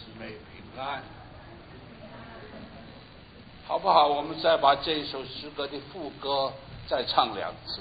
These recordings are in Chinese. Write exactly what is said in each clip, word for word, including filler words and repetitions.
姊妹平安，好不好？我们再把这一首诗歌的副歌再唱两次。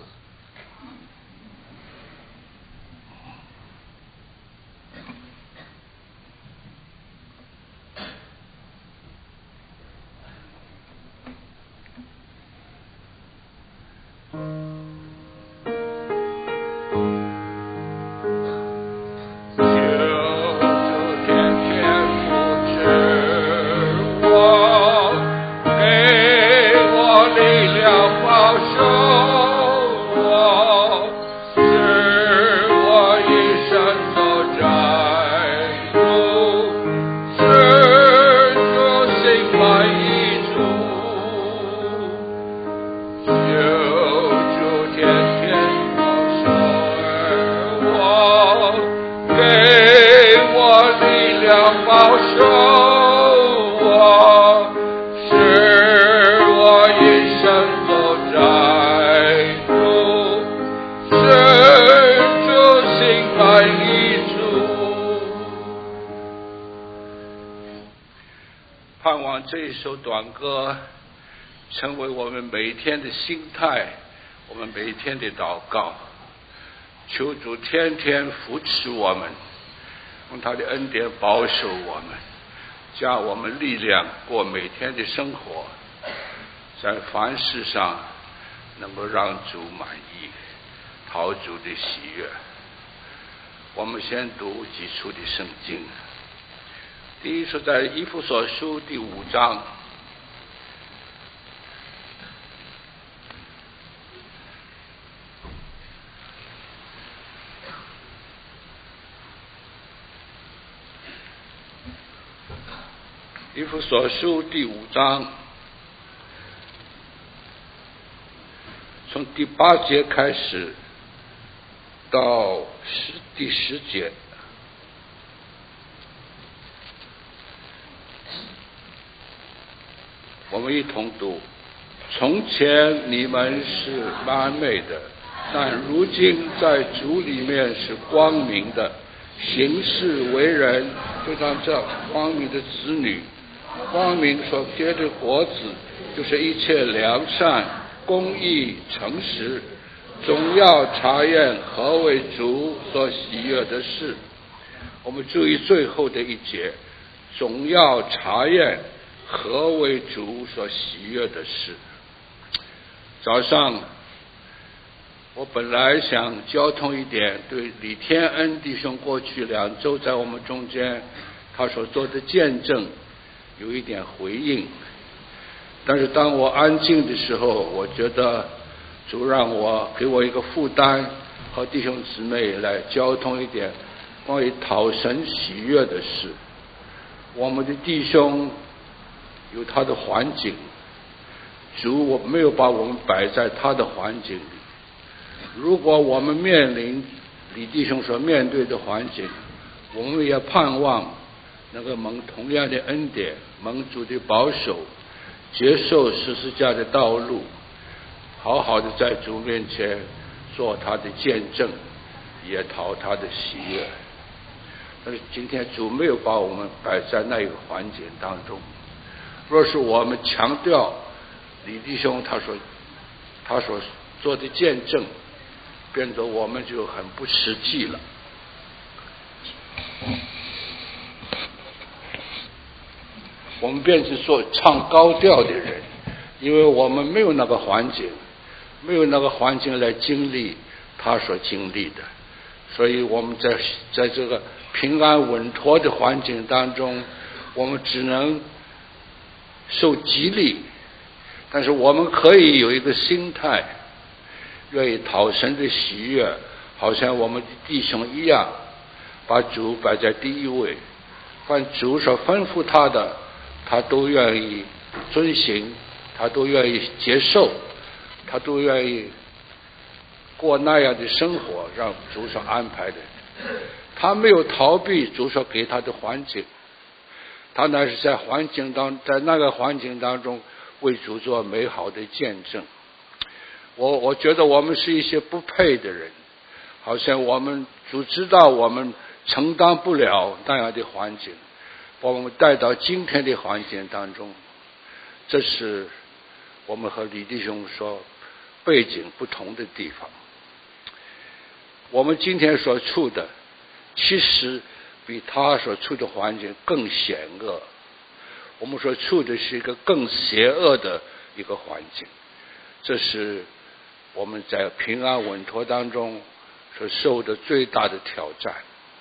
盼望这一首短歌成为我们每一天的心态，我们每一天的祷告。求主天天扶持我们，用他的恩典保守我们，加我们力量过每天的生活，在凡事上能够让主满意，讨主的喜悦。我们先读几处的圣经。第一是在以弗所书第五章，以弗所书第五章从第八节开始到十第十节。我们一同读。从前你们是暗昧的，但如今在主里面是光明的，行事为人就当这光明的子女。光明所结的果子就是一切良善、公义、诚实，总要查验何为主所喜悦的事。我们注意最后的一节，总要查验何为主所喜悦的事。早上我本来想交通一点对李天恩弟兄过去两周在我们中间他所做的见证有一点回应，但是当我安静的时候，我觉得主让我给我一个负担，和弟兄姊妹来交通一点关于讨神喜悦的事。我们的弟兄有他的环境，主我没有把我们摆在他的环境里。如果我们面临李弟兄所面对的环境，我们也盼望能够蒙同样的恩典，蒙主的保守，接受十字架的道路，好好的在主面前做他的见证，也讨他的喜悦。但是今天主没有把我们摆在那个环境当中。若是我们强调李弟兄他所他所做的见证，变得我们就很不实际了。我们便是说唱高调的人，因为我们没有那个环境，没有那个环境来经历他所经历的，所以我们在在这个平安稳妥的环境当中，我们只能受激励，但是我们可以有一个心态，愿意讨神的喜悦，好像我们的弟兄一样，把主摆在第一位，凡主所吩咐他的，他都愿意遵行，他都愿意接受，他都愿意过那样的生活，让主所安排的。他没有逃避主所给他的环境，他那是在环境当在那个环境当中为主做美好的见证。我我觉得我们是一些不配的人，好像我们主知道我们承担不了那样的环境， 把我们带到今天的环境当中。这是我们和李弟兄说背景不同的地方。我们今天所处的其实比他所处的环境更险恶，我们所处的是一个更邪恶的一个环境。这是我们在平安稳妥当中所受的最大的挑战。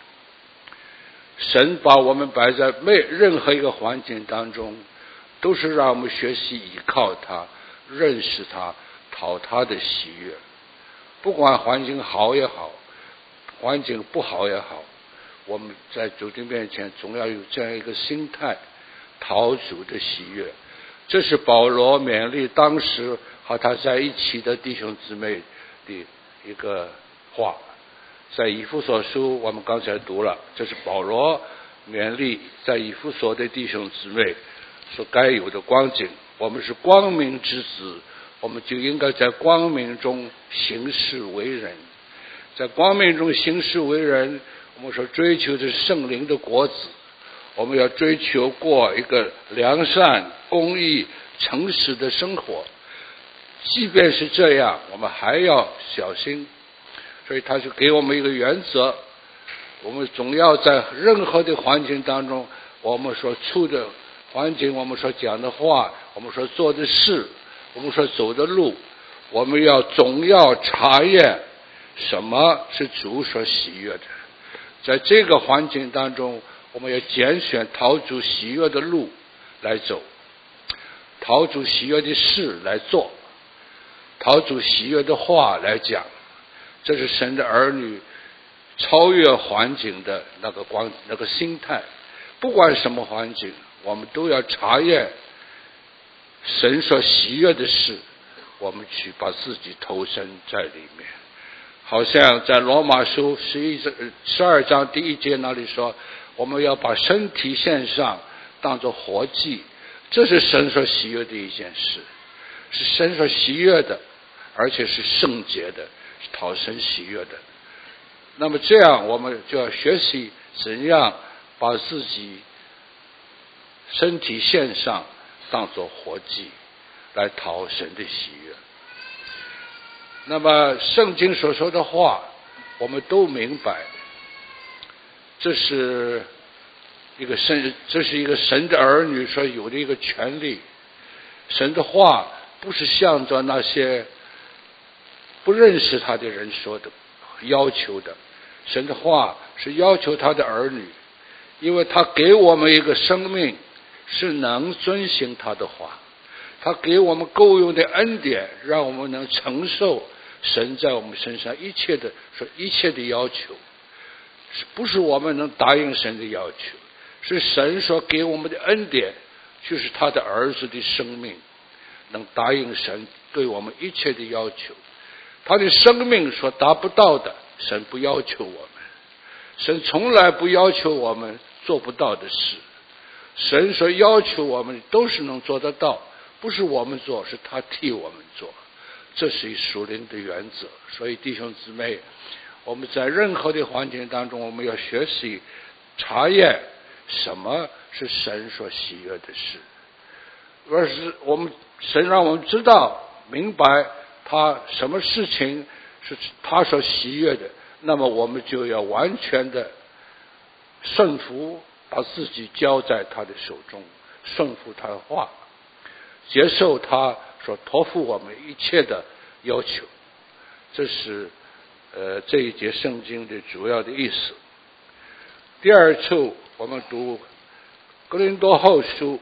神把我们摆在每任何一个环境当中，都是让我们学习依靠他，认识他，讨他的喜悦。不管环境好也好，环境不好也好，我们在主的面前总要有这样一个心态，讨主的喜悦。这是保罗勉励当时和他在一起的弟兄姊妹的一个话。在以弗所书我们刚才读了，这是保罗勉励在以弗所的弟兄姊妹所该有的光景。我们是光明之子，我们就应该在光明中行事为人。在光明中行事为人，我们所追求的是圣灵的果子。我们要追求过一个良善、公义、诚实的生活。即便是这样，我们还要小心。所以他就给我们一个原则，我们总要在任何的环境当中，我们所处的环境，我们所讲的话，我们所做的事，我们所走的路，我们要总要查验什么是主所喜悦的。在这个环境当中，我们要拣选讨主喜悦的路来走，讨主喜悦的事来做，讨主喜悦的话来讲。这是神的儿女超越环境的那个光那个心态。不管什么环境，我们都要查验神所喜悦的事，我们去把自己投身在里面。好像在罗马书十一十二章第一节那里说，我们要把身体献上当作活祭，这是神所喜悦的一件事，是神所喜悦的，而且是圣洁的，是讨神喜悦的。那么这样我们就要学习怎样把自己身体献上当作活祭，来讨神的喜悦。那么圣经所说的话我们都明白，这是一个神这是一个神的儿女所有的一个权利。神的话不是向着那些不认识他的人说的要求的，神的话是要求他的儿女，因为他给我们一个生命是能遵行他的话，他给我们够用的恩典，让我们能承受神在我们身上一切的说一切的要求。不是我们能答应神的要求，是神所给我们的恩典，就是他的儿子的生命能答应神对我们一切的要求。他的生命所达不到的，神不要求我们，神从来不要求我们做不到的事。神所要求我们都是能做得到，不是我们做，是他替我们做。这是属灵的原则。所以弟兄姊妹，我们在任何的环境当中，我们要学习查验什么是神所喜悦的事，而是我们神让我们知道明白他什么事情是他所喜悦的，那么我们就要完全的顺服，把自己交在他的手中，顺服他的话，接受他所托付我们一切的要求。这是呃这一节圣经的主要的意思。第二处我们读哥林多后书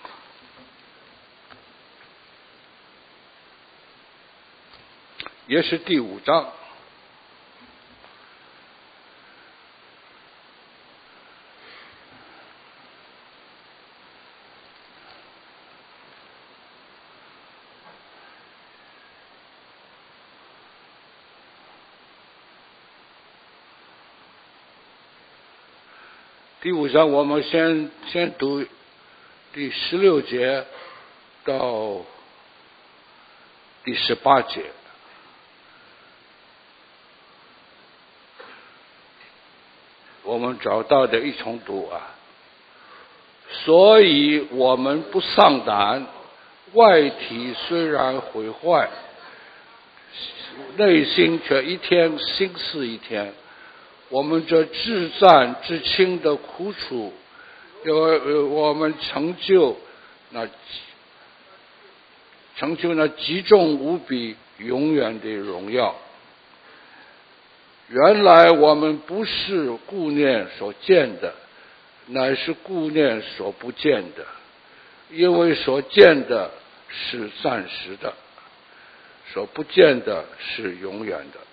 也是第五章，第五章我们先先读第十六节到第十八节。我们找到的一重读啊， 所以我们不丧胆，外体虽然毁坏，内心却一天新似一天。我们这至战至轻的苦楚，有我们成就那成就那极重无比永远的荣耀。原来我们不是顾念所见的，乃是顾念所不见的，因为所见的是暂时的，所不见的是永远的。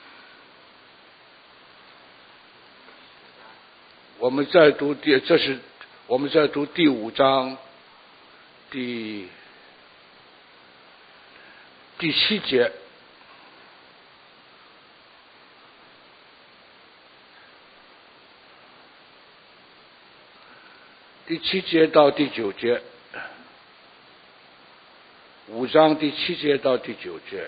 我们再读第，这是我们在读第五章第第七节。第七节到第九节，五章第七节到第九节。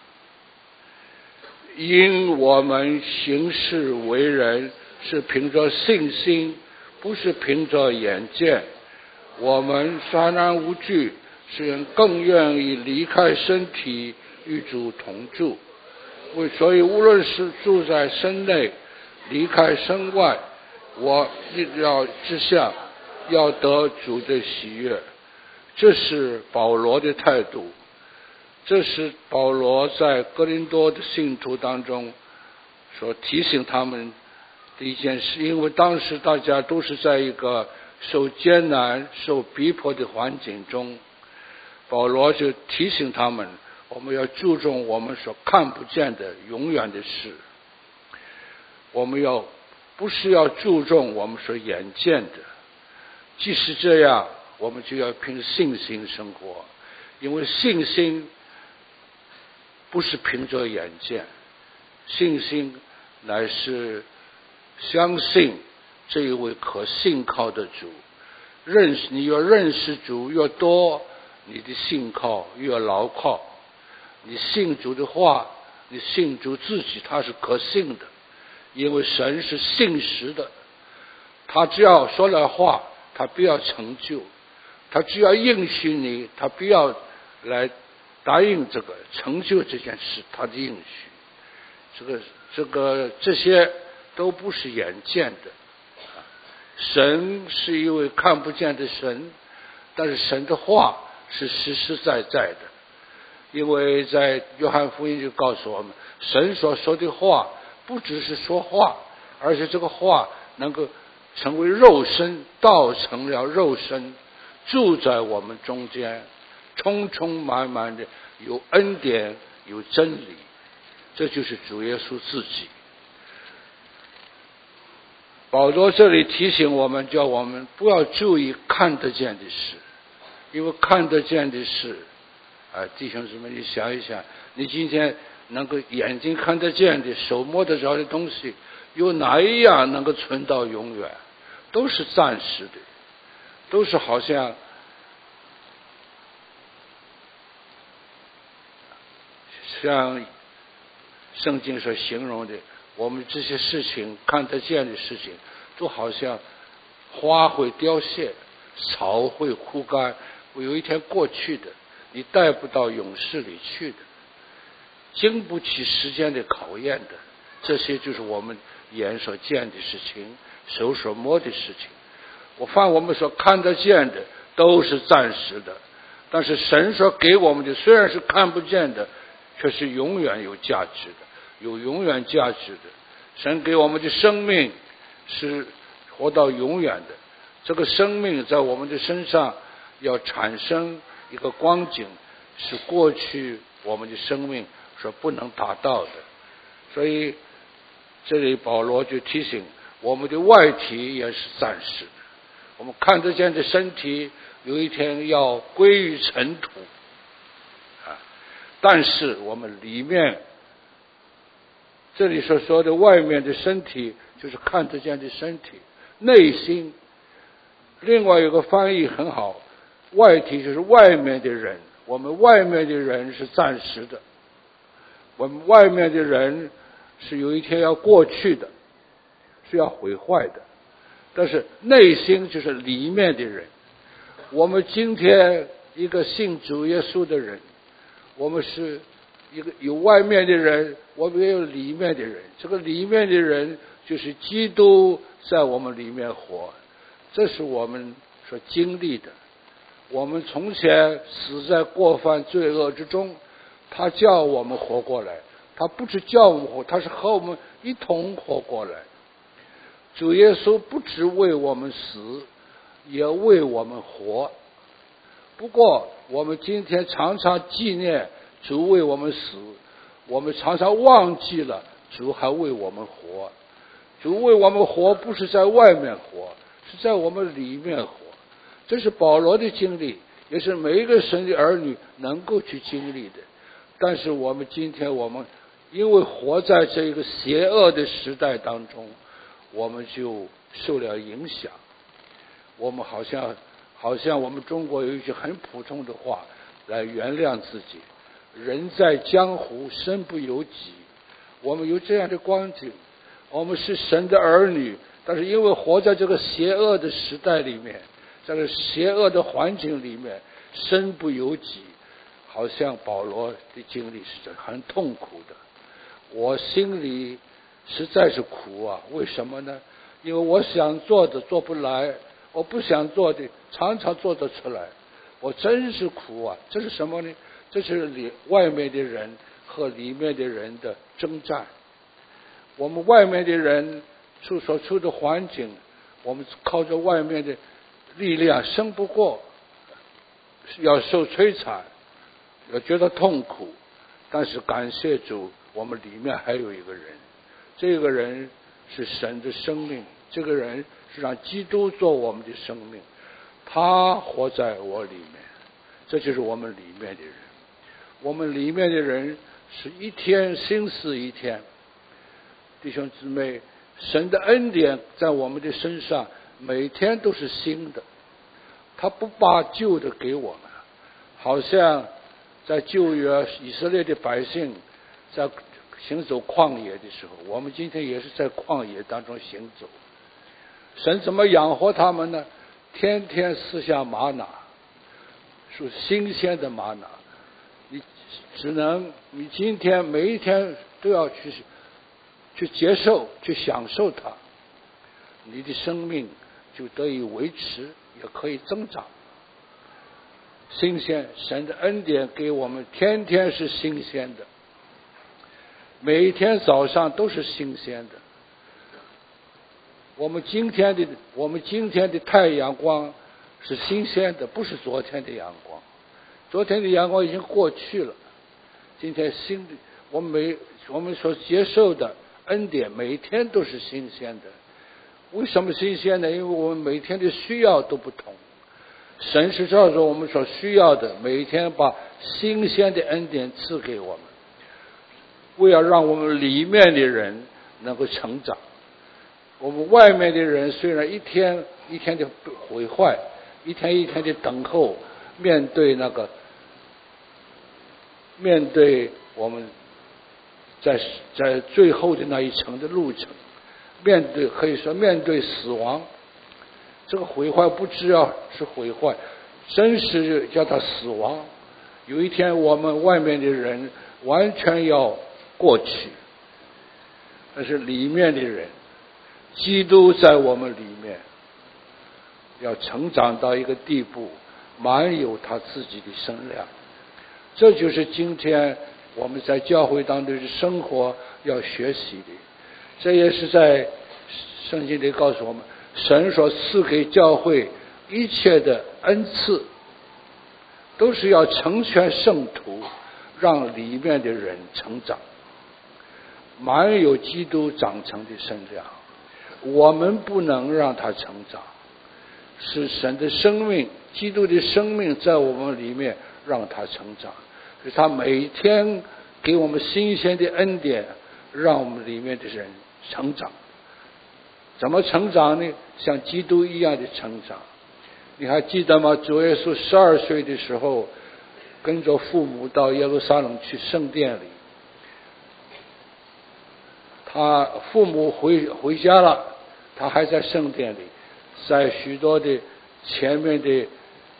因我们行事为人是凭着信心，不是凭着眼见。我们虽然无惧，是更愿意离开身体与主同住。为所以无论是住在身内，离开身外，我一要志向要得主的喜悦。这是保罗的态度，这是保罗在哥林多的信徒当中所提醒他们的一件事。因为当时大家都是在一个受艰难受逼迫的环境中，保罗就提醒他们，我们要注重我们所看不见的永远的事，我们要不是要注重我们所眼见的。即使这样，我们就要凭信心生活，因为信心不是凭着眼见，信心乃是相信这一位可信靠的主。认识你越认识主越多，你的信靠越牢靠。你信主的话，你信主自己，他是可信的，因为神是信实的。他只要说了话，他必要成就；他只要应许你，他必要来答应这个成就这件事，他的应许。这个这个这些都不是眼见的。神是一位看不见的神，但是神的话是实实在在的。因为在约翰福音就告诉我们，神所说的话不只是说话，而且这个话能够成为肉身，道成了肉身，住在我们中间，充充满满的有恩典有真理。这就是主耶稣自己。保罗这里提醒我们，叫我们不要注意看得见的事，因为看得见的事啊，弟兄姊妹，你想一想，你今天能够眼睛看得见的，手摸得着的东西，有哪一样能够存到永远？都是暂时的，都是好像像圣经所形容的，我们这些事情看得见的事情，都好像花会凋谢，草会枯干，会有一天过去的，你带不到永世里去的，经不起时间的考验的。这些就是我们眼所见的事情，手所摸的事情。我发现我们所看得见的都是暂时的，但是神所给我们的虽然是看不见的，却是永远有价值的，有永远价值的。神给我们的生命是活到永远的，这个生命在我们的身上要产生一个光景，是过去我们的生命所不能达到的。所以这里保罗就提醒我们的外体也是暂时的，我们看得见的身体有一天要归于尘土啊，但是我们里面这里所说的外面的身体就是看得见的身体，内心另外有个翻译很好，外体就是外面的人，我们外面的人是暂时的，我们外面的人是有一天要过去的，是要毁坏的，但是内心就是里面的人， 我们今天一个信主耶稣的人，我们是一个有外面的人，我们也有里面的人。这个里面的人就是基督在我们里面活，这是我们所经历的。我们从前死在过犯罪恶之中，他叫我们活过来，他不是叫我们活，他是和我们一同活过来。主耶稣不只为我们死，也为我们活。不过我们今天常常纪念主为我们死，我们常常忘记了主还为我们活。主为我们活不是在外面活，是在我们里面活。这是保罗的经历，也是每一个神的儿女能够去经历的。但是我们今天我们因为活在这个邪恶的时代当中，我们就受了影响。我们好像好像我们中国有一句很普通的话来原谅自己，人在江湖身不由己。我们有这样的光景，我们是神的儿女，但是因为活在这个邪恶的时代里面，在这个邪恶的环境里面，身不由己。好像保罗的经历是很痛苦的，我心里实在是苦啊。为什么呢？因为我想做的做不来，我不想做的常常做得出来，我真是苦啊。这是什么呢？这是里外面的人和里面的人的征战。我们外面的人处所处的环境，我们靠着外面的力量胜不过，要受摧残，要觉得痛苦。但是感谢主，我们里面还有一个人，这个人是神的生命，这个人是让基督做我们的生命，他活在我里面，这就是我们里面的人。我们里面的人是一天新似一天。弟兄姊妹，神的恩典在我们的身上每天都是新的，他不把旧的给我们。好像在旧约以色列的百姓在行走旷野的时候，我们今天也是在旷野当中行走。神怎么养活他们呢？天天赐下玛拿，是新鲜的玛拿，你只能你今天每一天都要去去接受，去享受它，你的生命就得以维持，也可以增长。新鲜，神的恩典给我们天天是新鲜的，每一天早上都是新鲜的。我们今天的我们今天的太阳光是新鲜的，不是昨天的阳光。昨天的阳光已经过去了，今天新的我们每我们所接受的恩典每一天都是新鲜的。为什么新鲜呢？因为我们每天的需要都不同，神是照着我们所需要的每一天把新鲜的恩典赐给我们，为了让我们里面的人能够成长。我们外面的人虽然一天一天的毁坏，一天一天的等候，面对那个面对我们在在最后的那一程的路程，面对可以说面对死亡，这个毁坏不只要是毁坏，真是叫它死亡。有一天我们外面的人完全要过去，但是里面的人，基督在我们里面要成长到一个地步，满有他自己的身量。这就是今天我们在教会当中的生活要学习的。这也是在圣经里告诉我们，神所赐给教会一切的恩赐，都是要成全圣徒，让里面的人成长，满有基督长成的身量。我们不能让他成长，是神的生命，基督的生命在我们里面让他成长，是他每天给我们新鲜的恩典，让我们里面的人成长。怎么成长呢？像基督一样的成长。你还记得吗？主耶稣十二岁的时候，跟着父母到耶路撒冷去圣殿里，他父母回回家了，他还在圣殿里，在许多的前面的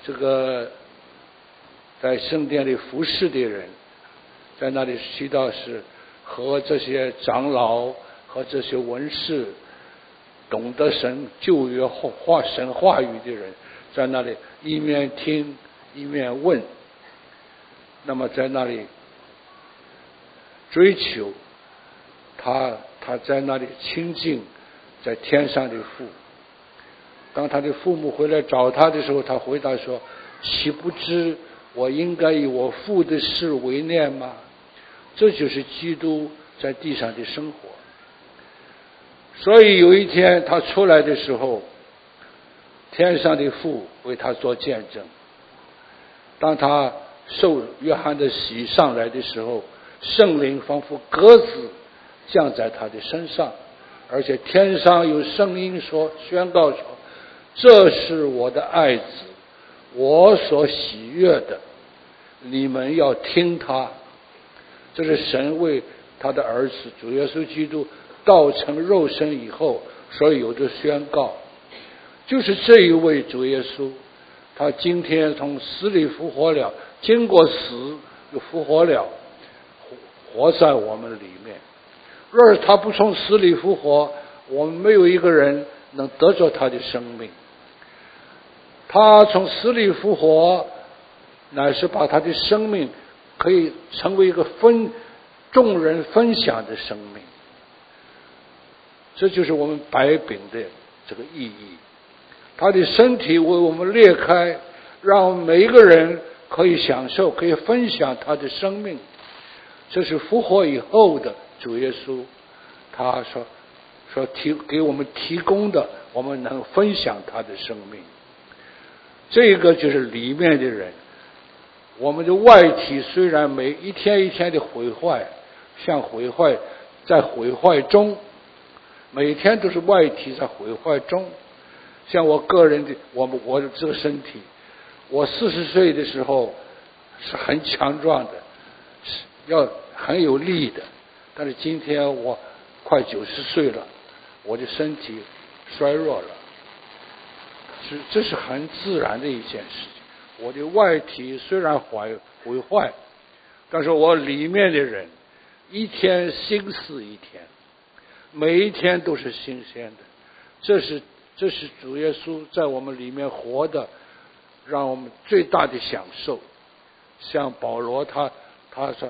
这个在圣殿里服侍的人，在那里祈祷时，和这些长老和这些文士，懂得神旧约话神话语的人，在那里一面听一面问，那么在那里追求他，他在那里亲近在天上的父。当他的父母回来找他的时候，他回答说：岂不知我应该以我父的事为念吗？这就是基督在地上的生活。所以有一天他出来的时候，天上的父为他做见证。当他受约翰的洗上来的时候，圣灵仿佛鸽子降在他的身上，而且天上有声音说，宣告说：这是我的爱子，我所喜悦的，你们要听他。这是神为他的儿子主耶稣基督道成肉身以后所有的宣告。就是这一位主耶稣，他今天从死里复活了，经过死又复活了，活在我们里面。若是他不从死里复活，我们没有一个人能得着他的生命。他从死里复活，乃是把他的生命可以成为一个分众人分享的生命。这就是我们摆饼的这个意义。他的身体为我们裂开，让每一个人可以享受，可以分享他的生命。这是复活以后的主耶稣，他说说提给我们提供的，我们能分享他的生命。这个就是里面的人。我们的外体虽然每一天一天的毁坏，像毁坏在毁坏中，每天都是外体在毁坏中。像我个人的，我们我的这个身体，我四十岁的时候是很强壮的，是要很有力的，但是今天我快九十岁了，我的身体衰弱了，是这是很自然的一件事情。我的外体虽然毁毁坏，但是我里面的人一天新似一天，每一天都是新鲜的。这是这是主耶稣在我们里面活的，让我们最大的享受。像保罗他他说，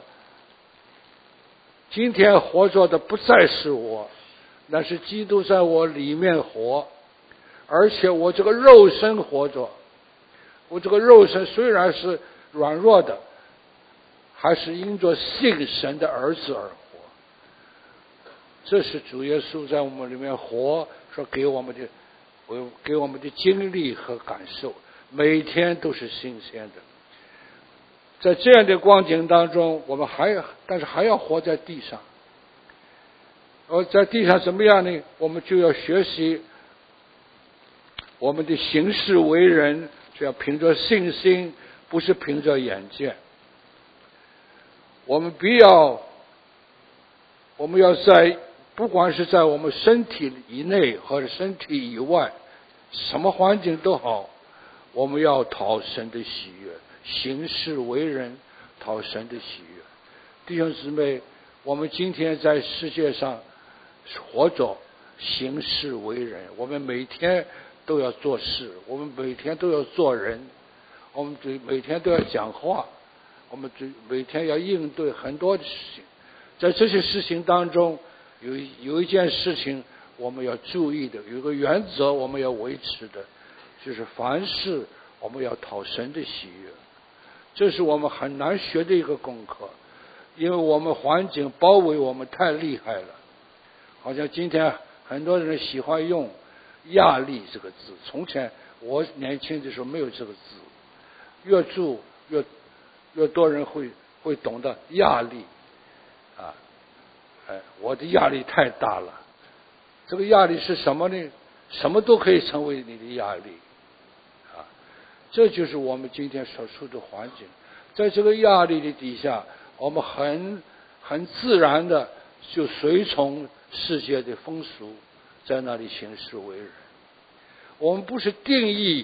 今天活着的不再是我，那是基督在我里面活，而且我这个肉身活着，我这个肉身虽然是软弱的，还是因着信神的儿子而活。这是主耶稣在我们里面活所给我们的给我们的经历和感受，每天都是新鲜的。在这样的光景当中，我们还但是还要活在地上。而在地上怎么样呢？我们就要学习我们的行事为人，就要凭着信心，不是凭着眼见。我们必要我们要在不管是在我们身体以内或者身体以外，什么环境都好，我们要讨神的喜悦，行事为人讨神的喜悦。弟兄姊妹，我们今天在世界上活着，行事为人，我们每天都要做事，我们每天都要做人，我们每天都要讲话，我们每天要应对很多的事情。在这些事情当中，有有一件事情我们要注意的，有一个原则我们要维持的，就是凡事我们要讨神的喜悦。这是我们很难学的一个功课，因为我们环境包围我们太厉害了。好像今天很多人喜欢用压力这个字，从前我年轻的时候没有这个字，越住越越多人会会懂得压力啊，哎，我的压力太大了。这个压力是什么呢？什么都可以成为你的压力啊！这就是我们今天所处的环境。在这个压力的底下，我们很很自然的就随从世界的风俗，在那里行事为人。我们不是定义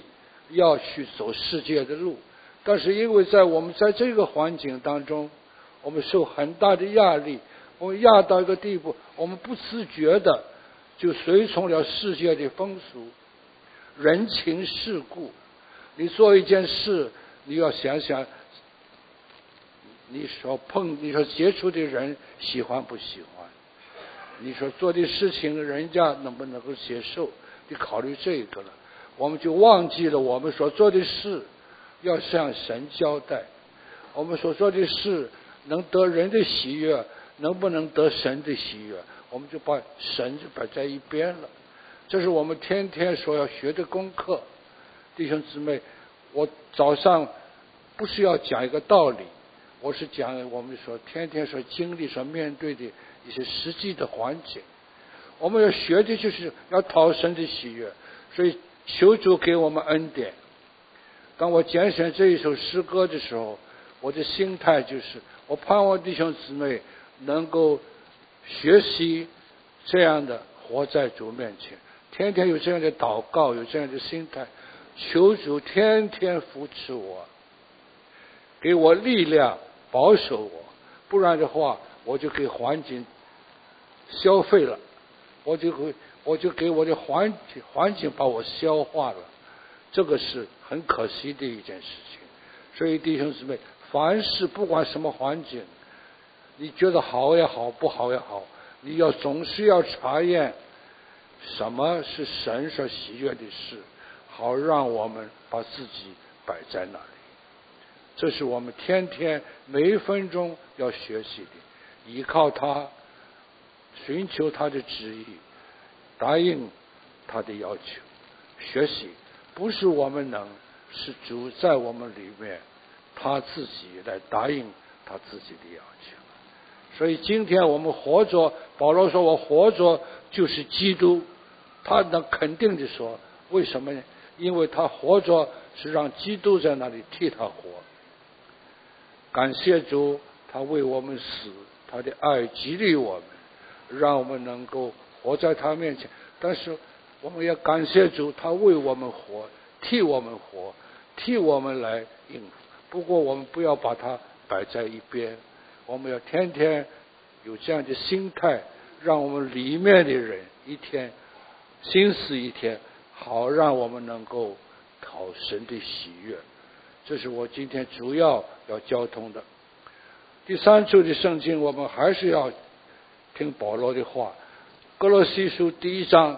要去走世界的路，但是因为在我们在这个环境当中，我们受很大的压力，我们压到一个地步，我们不自觉的就随从了世界的风俗、人情世故。你做一件事，你要想想你所碰你所接触的人喜欢不喜欢，你所做的事情人家能不能够接受，你考虑这个了，我们就忘记了我们所做的事要向神交代，我们所做的事能得人的喜悦，能不能得神的喜悦，我们就把神就摆在一边了。这是我们天天所要学的功课。弟兄姊妹，我早上不是要讲一个道理，我是讲我们所天天所经历所面对的一些实际的环境。我们要学的就是要讨神的喜悦，所以求主给我们恩典。当我拣选这一首诗歌的时候，我的心态就是我盼望弟兄姊妹能够学习这样的活在主面前，天天有这样的祷告，有这样的心态，求主天天扶持我，给我力量，保守我，不然的话我就给环境消费了，我就会我就给我的环境环境把我消化了，这个是很可惜的一件事情。所以弟兄姊妹，凡事不管什么环境，你觉得好也好，不好也好，你要总是要查验什么是神所喜悦的事，好让我们把自己摆在那里。这是我们天天每一分钟要学习的，依靠他，寻求他的旨意，答应他的要求。学习不是我们能，是主在我们里面，他自己来答应他自己的要求。所以今天我们活着，保罗说我活着就是基督，他能肯定的说，为什么呢？因为他活着是让基督在那里替他活。感谢主，他为我们死，他的爱激励我们，让我们能够活在他面前。但是我们要感谢主，他为我们活，替我们活，替我们来应付。不过我们不要把它摆在一边，我们要天天有这样的心态，让我们里面的人一天心思一天，好让我们能够讨神的喜悦。这是我今天主要要交通的。第三处的圣经，我们还是要听保罗的话。哥罗西书第一章，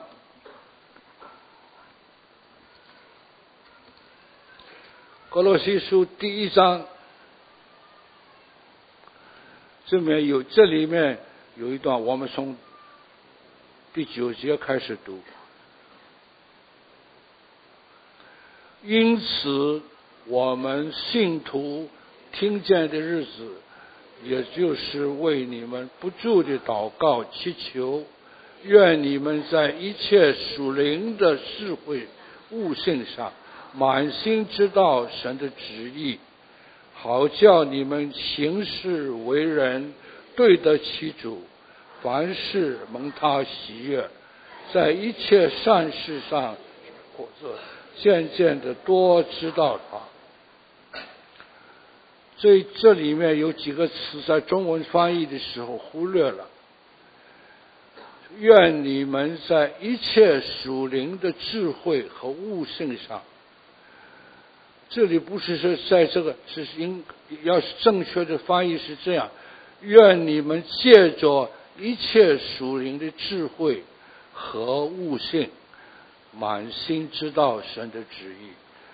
哥罗西书第一章，这面有这里面有一段，我们从第九节开始读。因此我们信徒听见的日子，也就是为你们不住的祷告祈求，愿你们在一切属灵的智慧悟性上满心知道神的旨意，好叫你们行事为人对得起主，凡事蒙他喜悦，在一切善事上或者渐渐的多知道他。这这里面有几个词在中文翻译的时候忽略了。愿你们在一切属灵的智慧和悟性上，这里不是说在这个是应要是正确的翻译是这样，愿你们借着一切属灵的智慧和悟性，满心知道神的旨意。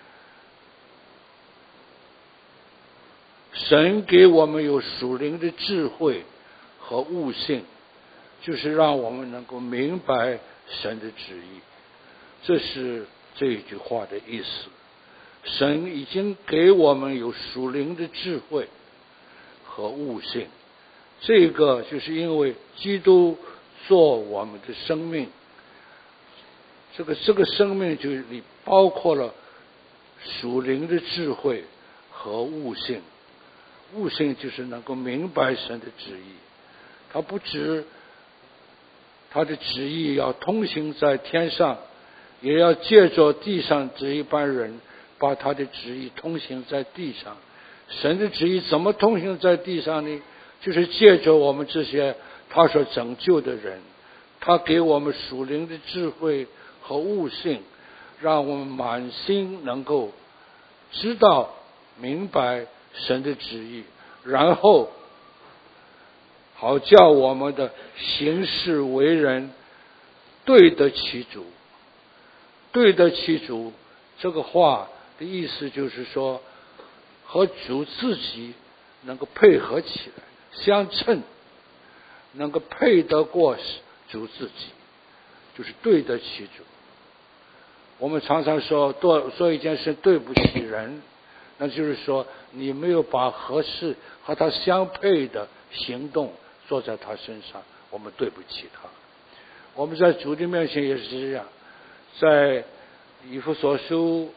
神给我们有属灵的智慧和悟性，就是让我们能够明白神的旨意。这是这一句话的意思。神已经给我们有属灵的智慧和悟性，这个就是因为基督做我们的生命，这个这个生命就里包括了属灵的智慧和悟性。悟性就是能够明白神的旨意，他不止他的旨意要通行在天上，也要借着地上这一般人把他的旨意通行在地上。神的旨意怎么通行在地上呢？就是借着我们这些他所拯救的人，他给我们属灵的智慧和悟性，让我们满心能够知道明白神的旨意，然后好叫我们的行事为人对得起主。对得起主这个话的意思就是说，和主自己能够配合起来，相称，能够配得过主自己，就是对得起主。我们常常说做做一件事对不起人，那就是说你没有把合适和他相配的行动做在他身上，我们对不起他。我们在主的面前也是这样，在以弗所书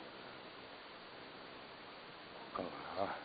看看啊，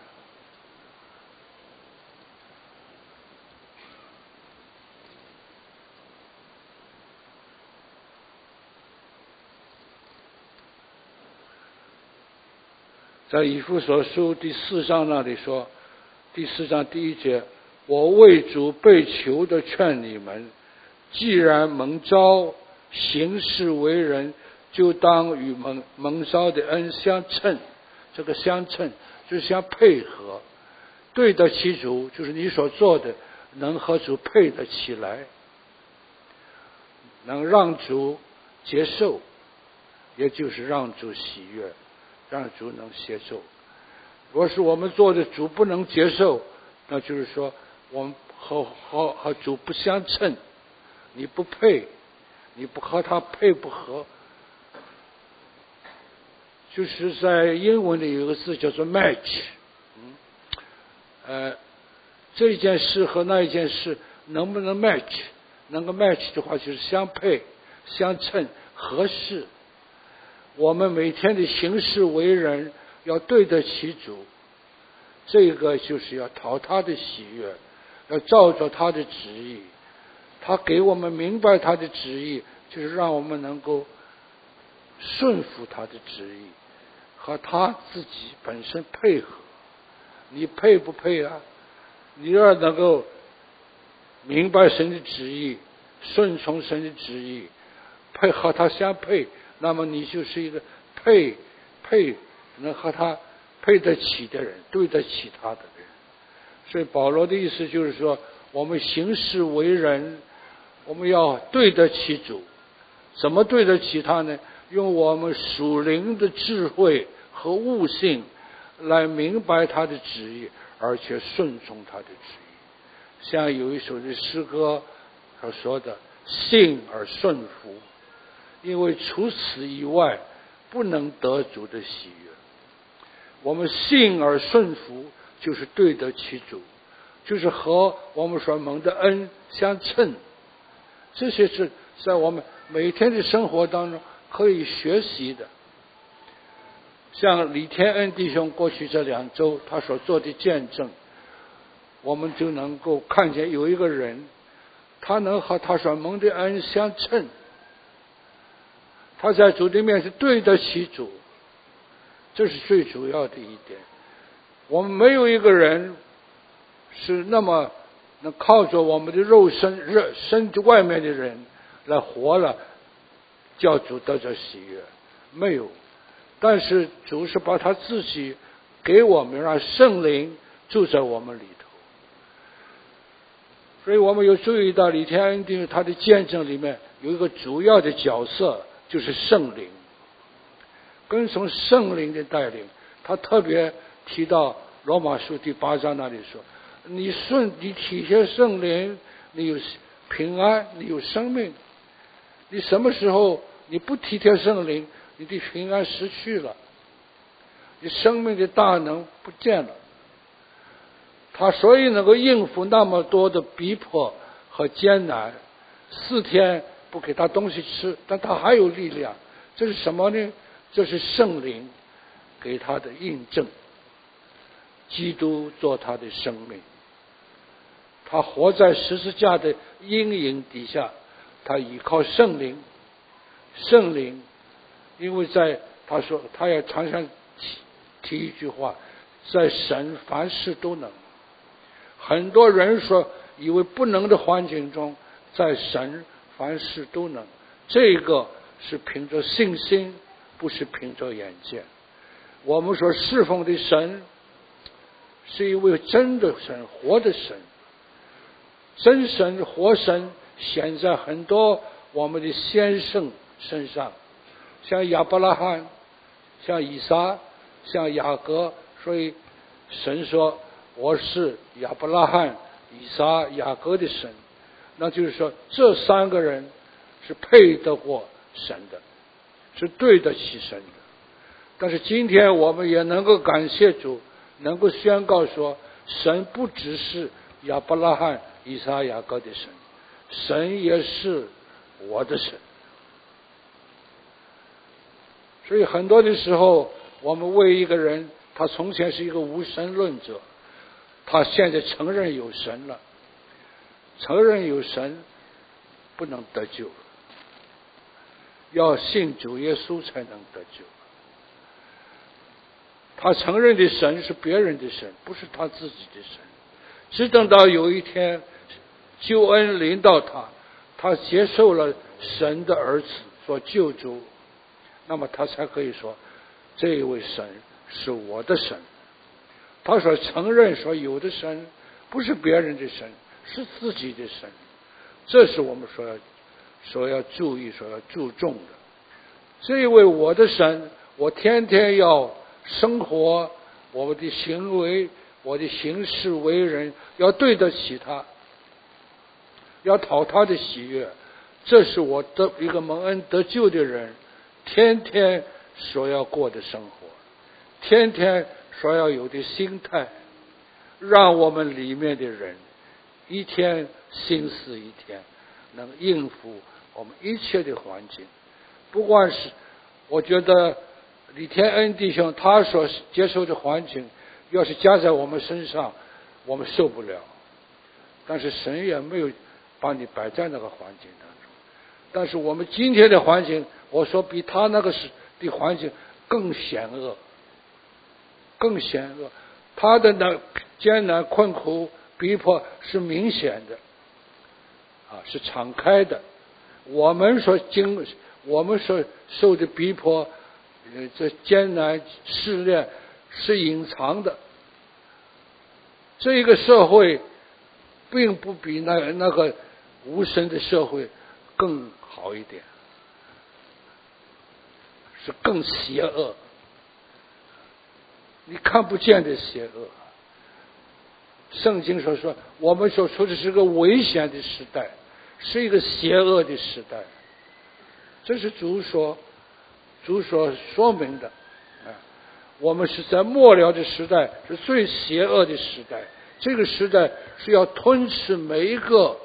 在以弗所书第四章那里说，第四章第一节，我为主被囚的劝你们，既然蒙召行事为人，就当与蒙蒙召的恩相称。这个相称就是相配合，对得起主，就是你所做的能和主配得起来，能让主接受，也就是让主喜悦，让主能接受。如果是我们做的主不能接受，那就是说我们和和和主不相称，你不配，你不和他配不合。就是在英文里有个字叫做 match， 嗯，呃，这一件事和那一件事能不能 match？ 能够 match 的话，就是相配、相称、合适。我们每天的行事为人要对得起主，这个就是要讨他的喜悦，要照着他的旨意。他给我们明白他的旨意，就是让我们能够顺服他的旨意，和他自己本身配合。你配不配啊？你要能够明白神的旨意，顺从神的旨意，配合他相配，那么你就是一个配配能和他配得起的人，对得起他的人。所以保罗的意思就是说，我们行事为人，我们要对得起主。怎么对得起他呢？用我们属灵的智慧和悟性来明白他的旨意，而且顺从他的旨意。像有一首的诗歌他说的，信而顺服，因为除此以外不能得主的喜悦。我们信而顺服，就是对得起主，就是和我们所蒙的恩相称。这些是在我们每天的生活当中可以学习的。像李天恩弟兄过去这两周他所做的见证，我们就能够看见有一个人，他能和他所蒙的恩相称，他在主的面是对得起主，这是最主要的一点。我们没有一个人是那么能靠着我们的肉身热身体外面的人来活了，叫主得着喜悦，没有。但是主是把他自己给我们，让圣灵住在我们里头。所以我们有注意到李天恩弟兄他的见证里面有一个主要的角色，就是圣灵。跟从圣灵的带领，他特别提到罗马书第八章那里说，你顺你体贴圣灵，你有平安，你有生命。你什么时候你不体贴圣灵，你的平安失去了，你生命的大能不见了。他所以能够应付那么多的逼迫和艰难，四天不给他东西吃，但他还有力量。这是什么呢？这是圣灵给他的印证。基督做他的生命，他活在十字架的阴影底下，他依靠圣灵。圣灵因为在他说他要常常提一句话，在神凡事都能。很多人说以为不能的环境中，在神凡事都能，这个是凭着信心，不是凭着眼见。我们说侍奉的神是一位真的神，活的神，真神活神显在很多我们的先圣身上，像亚伯拉罕，像以撒，像雅各。所以神说我是亚伯拉罕、以撒、雅各的神，那就是说这三个人是配得过神的，是对得起神的。但是今天我们也能够感谢主，能够宣告说，神不只是亚伯拉罕、以撒、雅各的神，神也是我的神。所以很多的时候，我们为一个人，他从前是一个无神论者，他现在承认有神了，承认有神不能得救，要信主耶稣才能得救。他承认的神是别人的神，不是他自己的神。只等到有一天救恩临到他，他接受了神的儿子所救主，那么他才可以说这一位神是我的神。他所承认说有的神不是别人的神，是自己的神，这是我们所要所要注意所要注重的。这一位我的神，我天天要生活，我们的行为，我的行事为人要对得起他，要讨他的喜悦，这是我的一个蒙恩得救的人天天所要过的生活，天天所要有的心态，让我们里面的人一天心思一天能应付我们一切的环境。不管是我觉得李天恩弟兄他所接受的环境要是加在我们身上，我们受不了，但是神也没有把你摆在那个环境当中。但是我们今天的环境，我说比他那个时的环境更险恶，更险恶。他的那艰难困苦逼迫是明显的啊，是敞开的。我们所经我们所受的逼迫，呃，这艰难试炼是隐藏的。这一个社会并不比那那个无神的社会更好一点，是更邪恶，你看不见的邪恶。圣经所说，我们所处的是个危险的时代，是一个邪恶的时代，这是主所主所说明的啊。我们是在末了的时代，是最邪恶的时代。这个时代是要吞噬每一个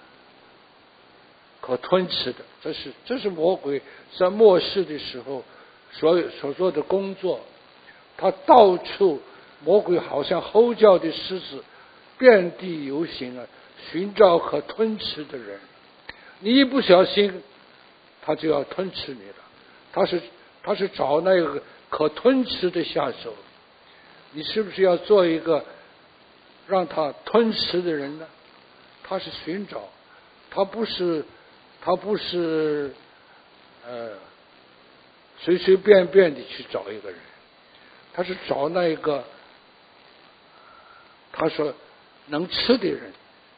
可吞吃的，这是这是魔鬼在末世的时候所所做的工作。他到处，魔鬼好像吼叫的狮子，遍地游行啊，寻找可吞吃的人。你一不小心，他就要吞吃你了。他是他是找那个可吞吃的下手。你是不是要做一个让他吞吃的人呢？他是寻找，他不是他不是呃随随便便的去找一个人，他是找那一个他说能吃的人。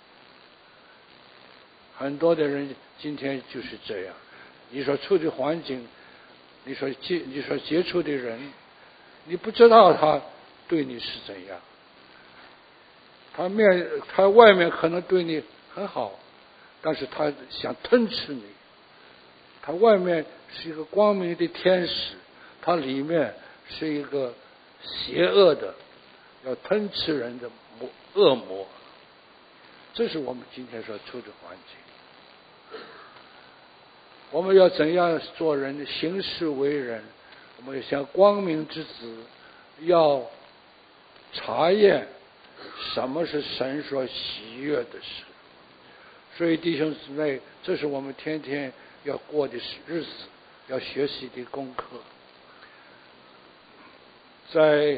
很多的人今天就是这样，你所处的环境，你所接你所接触的人，你不知道他对你是怎样。他面他外面可能对你很好，但是他想吞吃你。他外面是一个光明的天使，他里面是一个邪恶的要吞吃人的恶魔。这是我们今天所处的环境。我们要怎样做人，行事为人，我们要像光明之子，要查验什么是神所喜悦的事。所以弟兄姊妹，这是我们天天要过的日子，要学习的功课。 在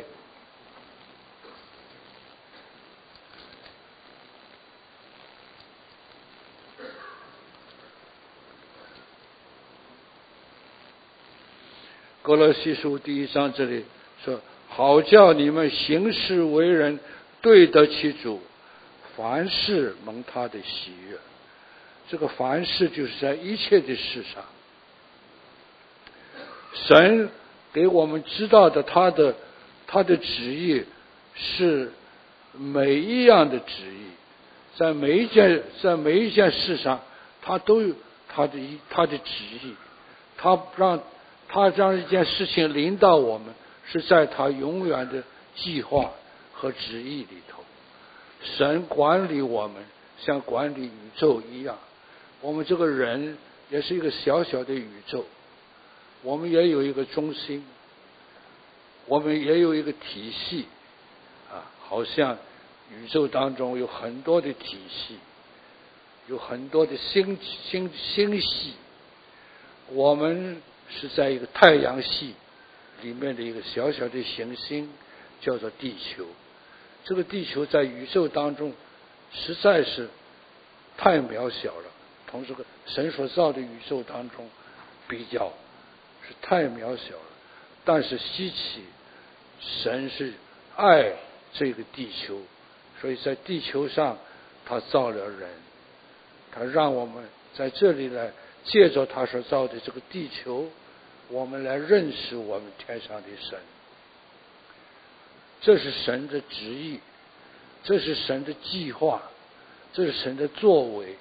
歌罗西书第一章这里说，好叫你们行事为人对得起主，凡事蒙他的喜悦。这个凡事就是在一切的事上，神给我们知道的他的他的旨意是每一样的旨意，在每一件在每一件事上，他都有他的他的旨意，他让他让一件事情临到我们，是在他永远的计划和旨意里头。神管理我们像管理宇宙一样，我们这个人也是一个小小的宇宙，我们也有一个中心，我们也有一个体系啊，好像宇宙当中有很多的体系，有很多的星星星系，我们是在一个太阳系里面的一个小小的行星，叫做地球。这个地球在宇宙当中实在是太渺小了，同这个神所造的宇宙当中比较是太渺小了。但是稀奇，神是爱这个地球，所以在地球上他造了人，他让我们在这里来借着他所造的这个地球，我们来认识我们天上的神。这是神的旨意，这是神的计划，这是神的作为。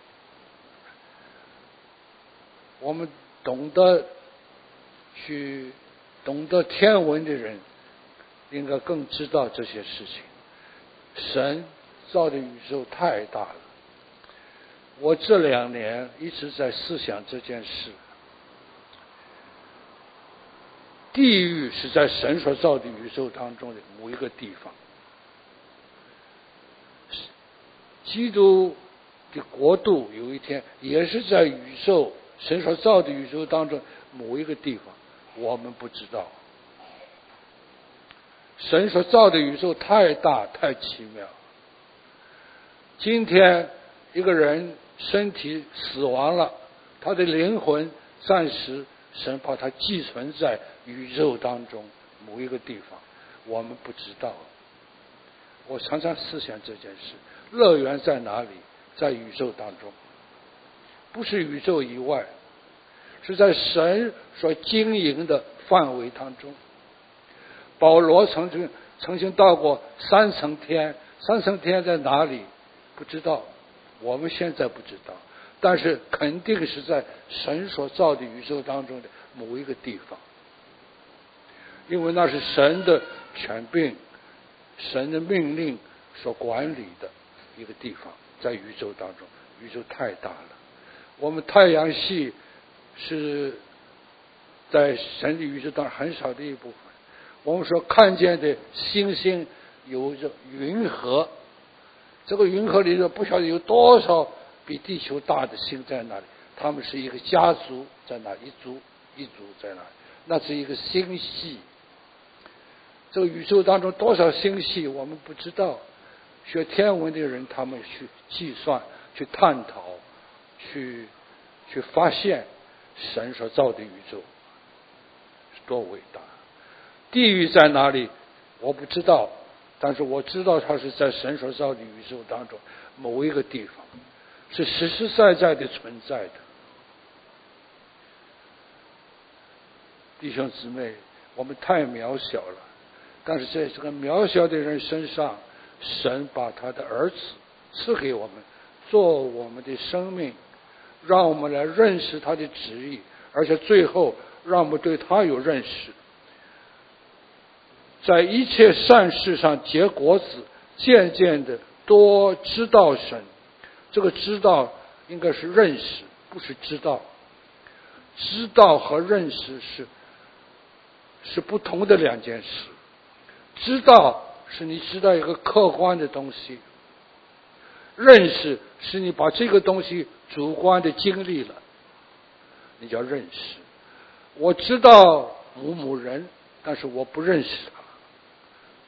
我们懂得去懂得天文的人应该更知道这些事情。神造的宇宙太大了，我这两年一直在思想这件事。地狱是在神所造的宇宙当中的某一个地方，基督的国度有一天也是在宇宙神所造的宇宙当中某一个地方，我们不知道。神所造的宇宙太大太奇妙。今天一个人身体死亡了，他的灵魂暂时神把它寄存在宇宙当中某一个地方，我们不知道。我常常思想这件事，乐园在哪里？在宇宙当中，不是宇宙以外，是在神所经营的范围当中。保罗曾经曾经到过三层天，三层天在哪里？不知道，我们现在不知道，但是肯定是在神所造的宇宙当中的某一个地方，因为那是神的权柄、神的命令所管理的一个地方，在宇宙当中。宇宙太大了，我们太阳系是在神的宇宙当中很少的一部分。我们所看见的星星有着云河，这个云河里头不晓得有多少比地球大的星在那里，他们是一个家族在那，一族一族在那，那是一个星系。这个宇宙当中多少星系我们不知道，学天文的人他们去计算、去探讨、去去发现神所造的宇宙是多伟大。地狱在哪里我不知道，但是我知道它是在神所造的宇宙当中某一个地方，是实实在在的存在的。弟兄姊妹，我们太渺小了，但是在这个渺小的人身上，神把他的儿子赐给我们，做我们的生命，让我们来认识他的旨意，而且最后让我们对他有认识，在一切善事上结果子，渐渐的多知道神。这个知道应该是认识，不是知道。知道和认识是是不同的两件事。知道是你知道一个客观的东西，认识是你把这个东西主观的经历了，你叫认识。我知道某某人，但是我不认识他，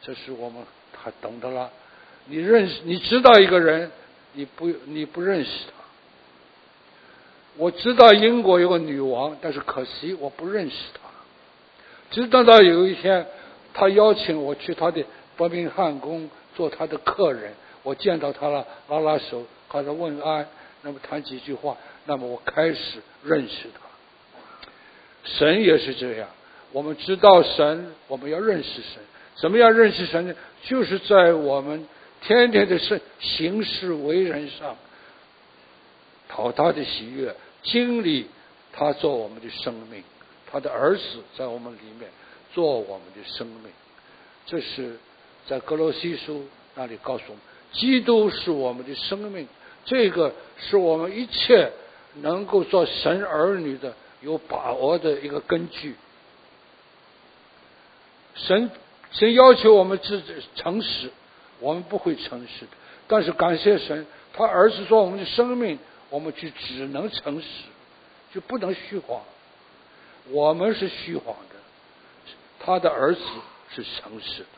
这是我们还懂得了。你认识，你知道一个人，你不你不认识他。我知道英国有个女王，但是可惜我不认识她。直到到有一天，她邀请我去她的伯明翰宫做她的客人，我见到她了，拉拉手，和她问安，那么谈几句话，那么我开始认识她。神也是这样，我们知道神，我们要认识神。怎么样认识神呢？就是在我们天天的是行事为人上，讨他的喜悦，经历他做我们的生命，他的儿子在我们里面做我们的生命。这是在哥罗西书那里告诉我们，基督是我们的生命，这个是我们一切能够做神儿女的有把握的一个根据。神神要求我们自诚实，我们不会诚实的，但是感谢神，他儿子做我们的生命，我们就只能诚实，就不能虚谎。我们是虚谎的，他的儿子是诚实的。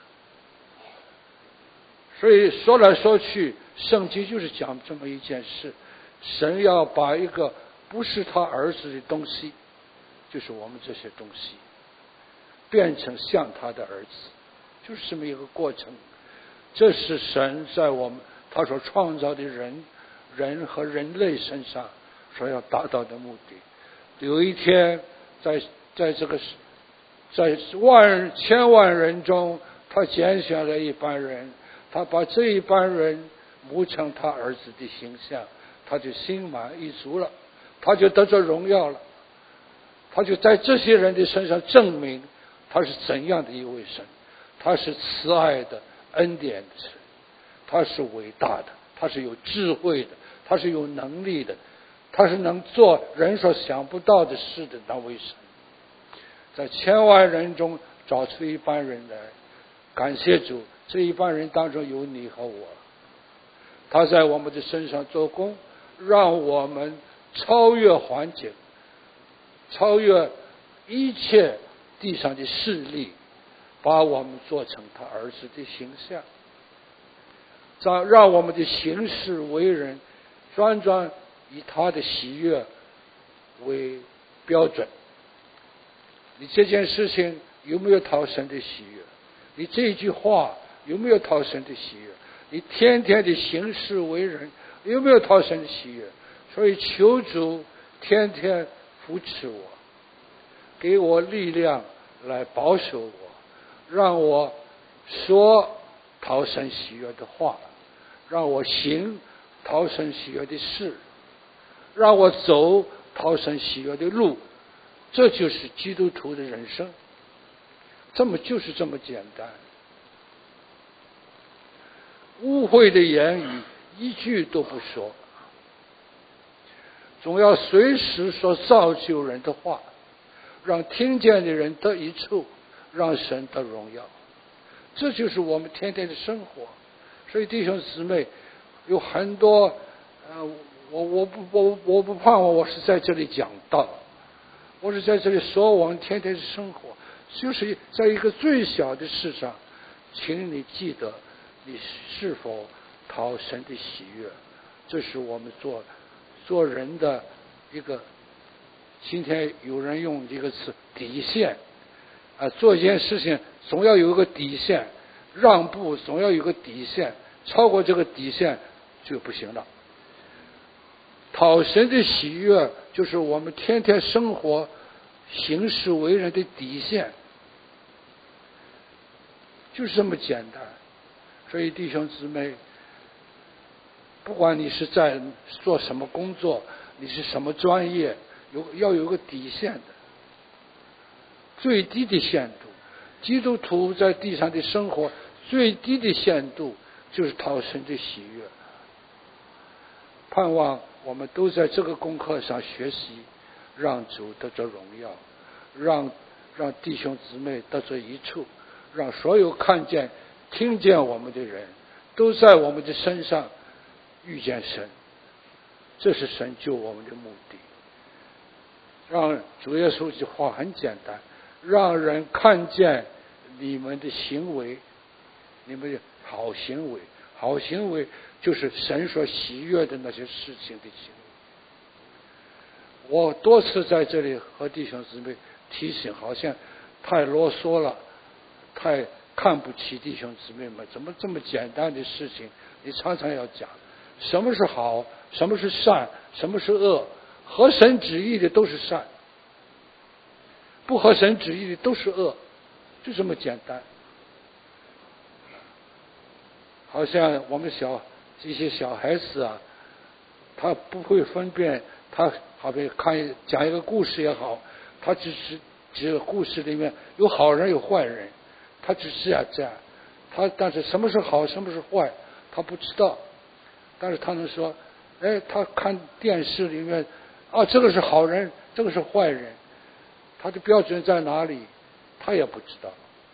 所以说来说去，圣经就是讲这么一件事，神要把一个不是他儿子的东西，就是我们这些东西，变成像他的儿子，就是这么一个过程。这是神在我们他所创造的人人和人类身上所要达到的目的。有一天在在这个在万千万人中，他拣选了一班人，他把这一班人模成他儿子的形象，他就心满意足了，他就得着荣耀了，他就在这些人的身上证明他是怎样的一位神，他是慈爱的恩典的神，他是伟大的，他是有智慧的，他是有能力的，他是能做人所想不到的事的那位神。在千万人中找出一班人来，感谢主，这一班人当中有你和我，他在我们的身上做工，让我们超越环境，超越一切地上的势力，把我们做成他儿子的形象，让让我们的行事为人专专以他的喜悦为标准。你这件事情有没有讨神的喜悦？你这句话有没有讨神的喜悦？你天天的行事为人有没有讨神的喜悦？所以求主天天扶持我，给我力量来保守我，让我说讨神喜悦的话，让我行讨神喜悦的事，让我走讨神喜悦的路。这就是基督徒的人生，这么就是这么简单。污秽的言语一句都不说，总要随时说造就人的话，让听见的人得益处，让神得荣耀。这就是我们天天的生活。所以弟兄姊妹，有很多呃，我我不我我不盼望我是在这里讲道，我是在这里说我们天天的生活，就是在一个最小的事上，请你记得你是否讨神的喜悦。这是我们做做人的一个，今天有人用一个词底线啊，做一件事情总要有一个底线，让步总要有一个底线，超过这个底线就不行了。讨神的喜悦就是我们天天生活行事为人的底线，就是这么简单。所以弟兄姊妹，不管你是在做什么工作，你是什么专业，有要有个底线的，最低的限度。基督徒在地上的生活最低的限度就是讨神的喜悦。盼望我们都在这个功课上学习，让主得着荣耀，让让弟兄姊妹得着益处，让所有看见听见我们的人都在我们的身上遇见神。这是神救我们的目的。让主耶稣的话很简单，让人看见你们的行为你们有好行为，好行为就是神所喜悦的那些事情的行为。我多次在这里和弟兄姊妹提醒，好像太啰嗦了，太看不起弟兄姊妹们，怎么这么简单的事情你常常要讲？什么是好，什么是善，什么是恶？合神旨意的都是善，不合神旨意的都是恶，就这么简单。好像我们小这些小孩子啊，他不会分辨，他好比看讲一个故事也好，他只是这个故事里面有好人有坏人，他只是要这样，他但是什么是好，什么是坏，他不知道。但是他能说，哎，他看电视里面，啊，这个是好人，这个是坏人，他的标准在哪里，他也不知道。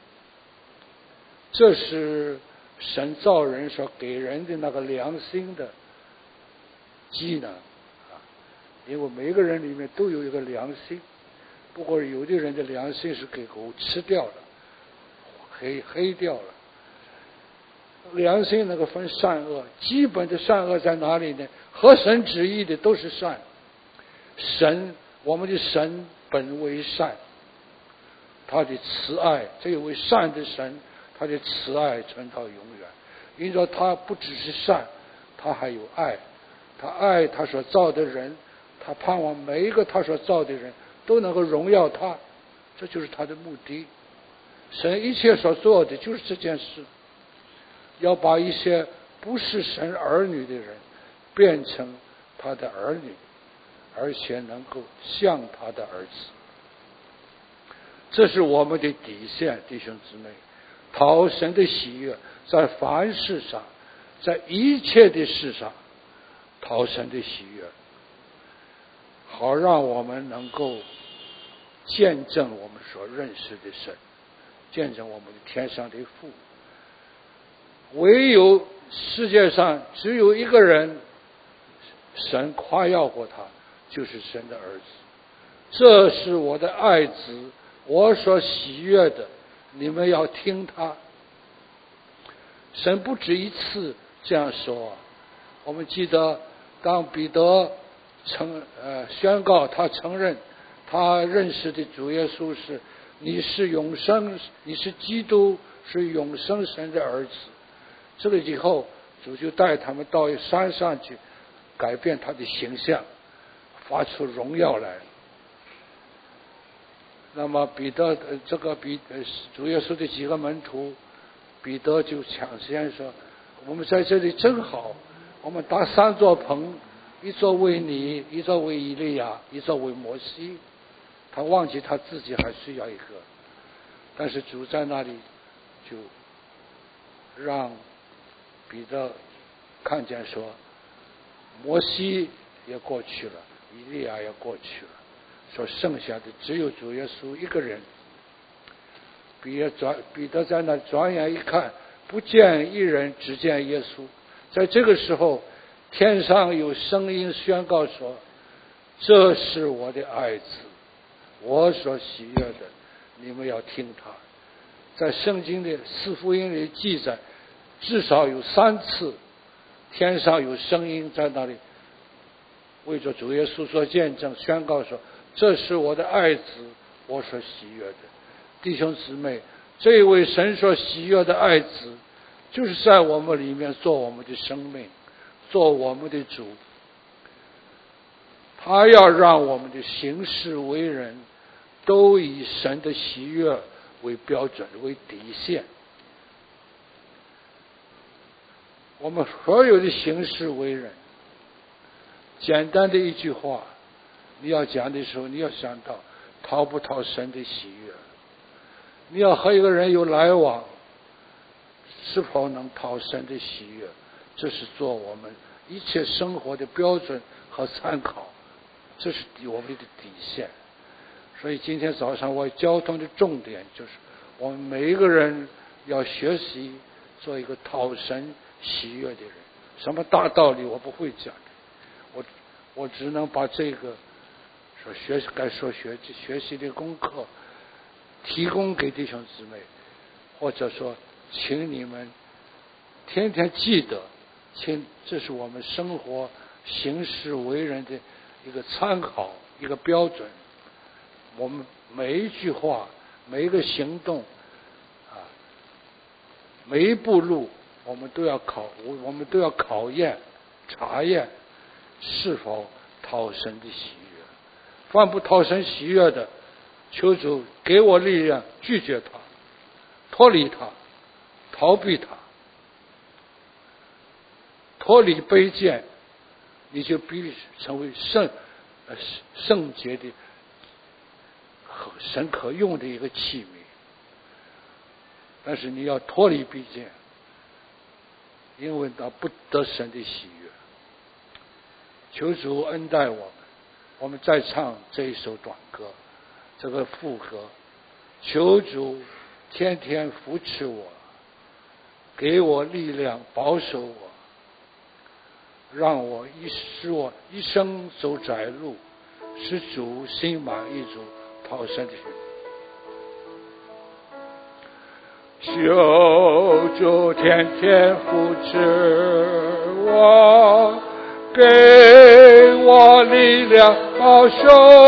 这是神造人所给人的那个良心的技能啊，因为每个人里面都有一个良心，不过有的人的良心是给狗吃掉了，黑黑掉了。良心那个分善恶，基本的善恶在哪里呢？合神旨意的都是善。神，我们的神本为善，他的慈爱，这一位善的神，他的慈爱存到永远。因着他不只是善，他还有爱，他爱他所造的人，他盼望每一个他所造的人都能够荣耀他，这就是他的目的。神一切所做的就是这件事，要把一些不是神儿女的人变成他的儿女，而且能够像他的儿子。这是我们的底线，弟兄姊妹，讨神的喜悦，在凡事上，在一切的事上讨神的喜悦，好让我们能够见证我们所认识的神，见证我们的天上的父。唯有世界上只有一个人神夸耀过他，就是神的儿子。这是我的爱子，我所喜悦的，你们要听他。神不止一次这样说。我们记得当彼得承呃宣告他承认他认识的主耶稣是你是永生，你是基督，是永生神的儿子。这个以后主就带他们到山上去改变他的形象，发出荣耀来。那么彼得这个彼主耶稣的几个门徒，彼得就抢先说，我们在这里真好，我们搭三座棚，一座为你，一座为以利亚，一座为摩西。他忘记他自己还需要一个，但是主在那里就让彼得看见说，摩西也过去了，以利亚也过去了，说剩下的只有主耶稣一个人。彼得转彼得在那转眼一看，不见一人，只见耶稣。在这个时候，天上有声音宣告说，这是我的爱子，我所喜悦的，你们要听他。在圣经的四福音里记载，至少有三次天上有声音在那里为着主耶稣所见证，宣告说，这是我的爱子，我所喜悦的。弟兄姊妹，这位神所喜悦的爱子就是在我们里面做我们的生命，做我们的主。他要让我们的行事为人都以神的喜悦为标准，为底线。我们所有的行事为人，简单的一句话，你要讲的时候，你要想到讨不讨神的喜悦。你要和一个人有来往，是否能讨神的喜悦，这是做我们一切生活的标准和参考，这是我们的底线。所以今天早上我交通的重点就是，我们每一个人要学习做一个讨神喜悦的人。什么大道理我不会讲的，我我只能把这个所学习该所学学习的功课提供给弟兄姊妹，或者说请你们天天记得，请这是我们生活行事为人的一个参考，一个标准。我们每一句话，每一个行动，啊，每一步路，我们都要考，我们都要考验、查验，是否讨神的喜悦。凡不讨神喜悦的，求主给我力量，拒绝他，脱离他，逃避他，脱离卑贱，你就必成为圣呃圣洁的神可用的一个器皿。但是你要脱离卑贱，因为他不得神的喜悦。求主恩待我们，我们再唱这一首短歌，这个副歌。求主天天扶持我，给我力量，保守我，让我一使我一生走窄路，使主心满意足，讨神的喜悦。求主天天扶持我，给我力量，保守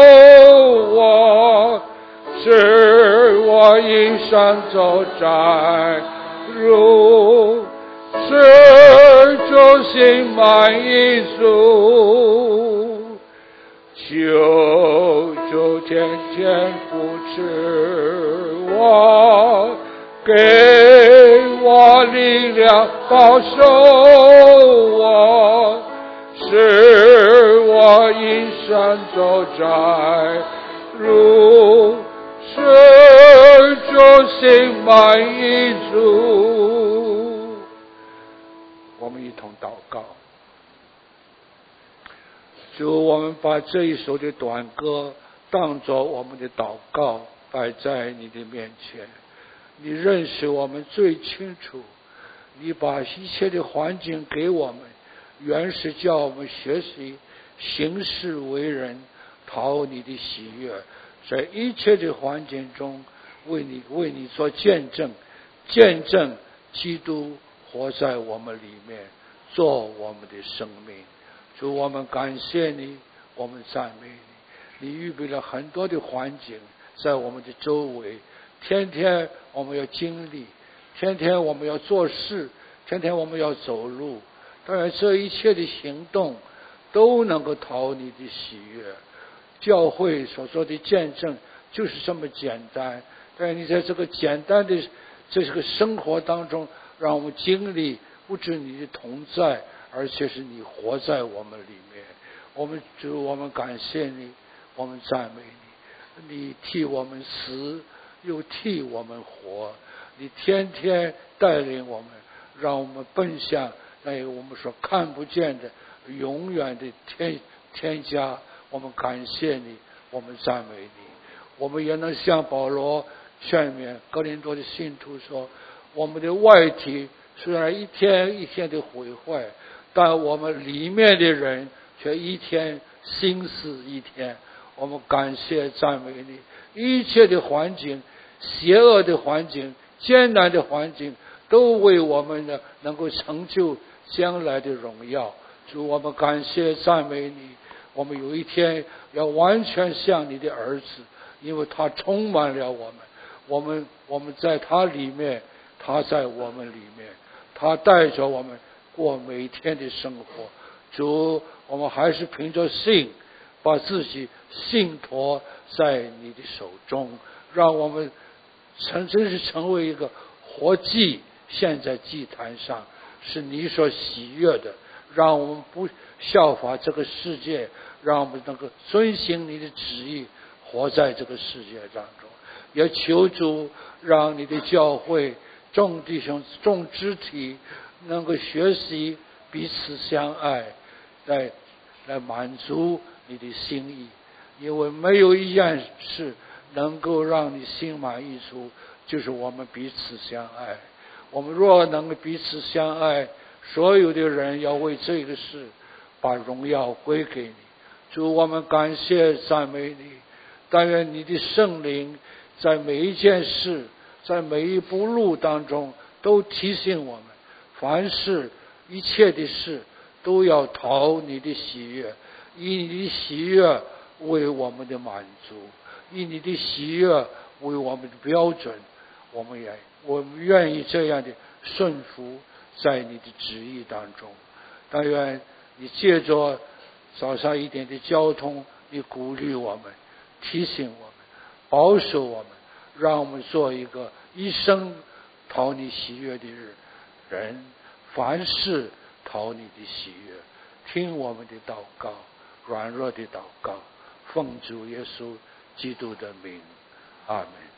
我，使我一生走窄路，使主心满意足。求主天天扶持我，给我力量，保守我，使我一生走窄路，使主心满意足。我们一同祷告。主，我们把这一首的短歌当作我们的祷告摆在你的面前。你认识我们最清楚，你把一切的环境给我们，原是叫我们学习行事为人，讨你的喜悦，在一切的环境中为你为你做见证，见证基督活在我们里面，做我们的生命。主，我们感谢你，我们赞美你。你预备了很多的环境在我们的周围，天天我们要经历，天天我们要做事，天天我们要走路。当然这一切的行动都能够讨你的喜悦。教会所做的见证就是这么简单，但是你在这个简单的这个生活当中，让我们经历不止你的同在，而且是你活在我们里面。我们主，我们感谢你，我们赞美你，你替我们死，又替我们活，你天天带领我们，让我们奔向那个我们所看不见的永远的天天家。我们感谢你，我们赞美你。我们也能像保罗劝勉哥林多的信徒说，我们的外体虽然一天一天的毁坏，但我们里面的人却一天心思一天。我们感谢赞美你，一切的环境，邪恶的环境，艰难的环境，都为我们呢能够成就将来的荣耀。主，我们感谢赞美你，我们有一天要完全像你的儿子，因为他充满了我们，我们我们在他里面，他在我们里面，他带着我们过每天的生活。主，我们还是凭着信把自己信托在你的手中，让我们成真是成为一个活祭，献在祭坛上，是你所喜悦的。让我们不效法这个世界，让我们能够遵行你的旨意，活在这个世界当中。也求主让你的教会众弟兄众肢体能够学习彼此相爱，来来满足你的心意。因为没有一件事能够让你心满意足，就是我们彼此相爱。我们若能够彼此相爱，所有的人要为这个事把荣耀归给你。主，我们感谢赞美你，但愿你的圣灵在每一件事，在每一步路当中都提醒我们， 凡事一切的事都要讨你的喜悦，以你的喜悦为我们的满足，以你的喜悦为我们的标准。我们也我们愿意这样的顺服在你的旨意当中。但愿你借着早上一点的交通，你鼓励我们，提醒我们，保守我们，让我们做一个一生讨你喜悦的人，凡事讨你的喜悦。听我们的祷告，软弱的祷告，奉主耶稣基督的名，阿们。